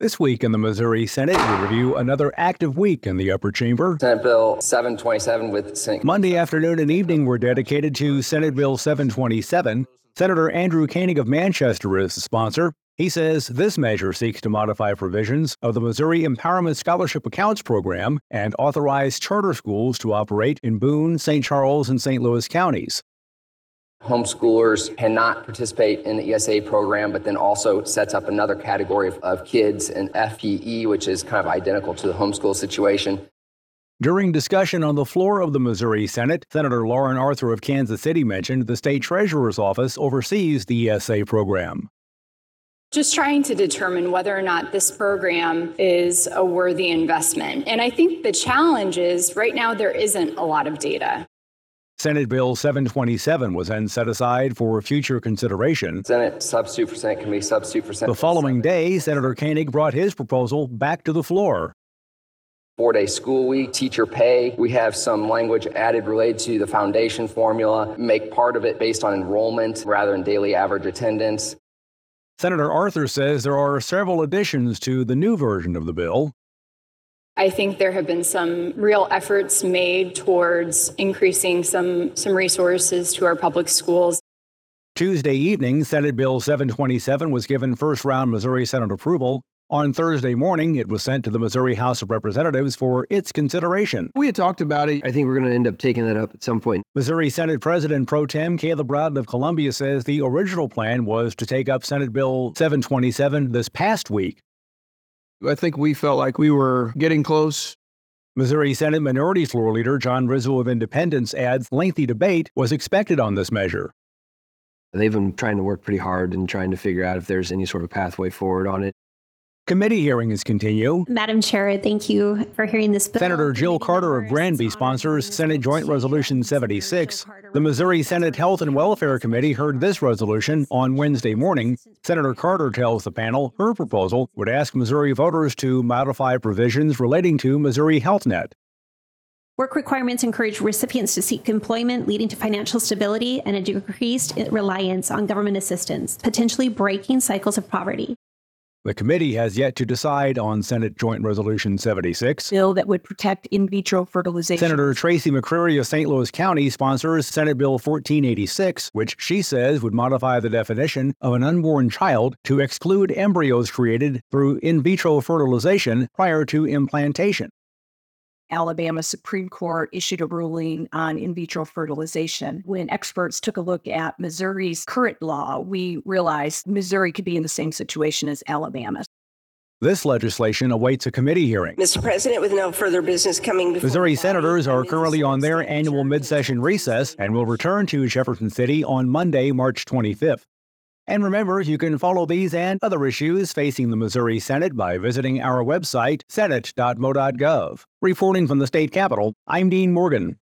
This week in the Missouri Senate, we review another active week in the upper chamber. Senate Bill 727 with Senate. Monday afternoon and evening were dedicated to Senate Bill 727. Senator Andrew Koenig of Manchester is the sponsor. He says this measure seeks to modify provisions of the Missouri Empowerment Scholarship Accounts Program and authorize charter schools to operate in Boone, St. Charles, and St. Louis counties. Homeschoolers cannot participate in the ESA program, but then also sets up another category of kids in FPE, which is kind of identical to the homeschool situation. During discussion on the floor of the Missouri Senate, Senator Lauren Arthur of Kansas City mentioned the state treasurer's office oversees the ESA program. Just trying to determine whether or not this program is a worthy investment. And I think the challenge is right now there isn't a lot of data. Senate Bill 727 was then set aside for future consideration. Senate substitute for Senate Committee, substitute for Senate. The following day, Senator Koenig brought his proposal back to the floor. 4-day school week, teacher pay. We have some language added related to the foundation formula, make part of it based on enrollment rather than daily average attendance. Senator Arthur says there are several additions to the new version of the bill. I think there have been some real efforts made towards increasing some resources to our public schools. Tuesday evening, Senate Bill 727 was given first-round Missouri Senate approval. On Thursday morning, it was sent to the Missouri House of Representatives for its consideration. We had talked about it. I think we're going to end up taking that up at some point. Missouri Senate President Pro Tem Caleb Rowden of Columbia says the original plan was to take up Senate Bill 727 this past week. I think we felt like we were getting close. Missouri Senate Minority Floor Leader John Rizzo of Independence adds lengthy debate was expected on this measure. They've been trying to work pretty hard and trying to figure out if there's any sort of pathway forward on it. Committee hearings continue. Madam Chair, thank you for hearing this bill. Senator Jill Carter of Granby sponsors Senate Joint Resolution 76. The Missouri Senate Health and Welfare Committee heard this resolution on Wednesday morning. Senator Carter tells the panel her proposal would ask Missouri voters to modify provisions relating to Missouri Health Net. Work requirements encourage recipients to seek employment, leading to financial stability and a decreased reliance on government assistance, potentially breaking cycles of poverty. The committee has yet to decide on Senate Joint Resolution 76. Bill that would protect in vitro fertilization. Senator Tracy McCreary of St. Louis County sponsors Senate Bill 1486, which she says would modify the definition of an unborn child to exclude embryos created through in vitro fertilization prior to implantation. Alabama Supreme Court issued a ruling on in vitro fertilization. When experts took a look at Missouri's current law, we realized Missouri could be in the same situation as Alabama. This legislation awaits a committee hearing. Mr. President, with no further business coming before Missouri senators are currently on their annual mid-session recess and will return to Jefferson City on Monday, March 25th. And remember, you can follow these and other issues facing the Missouri Senate by visiting our website, senate.mo.gov. Reporting from the state capitol, I'm Dean Morgan.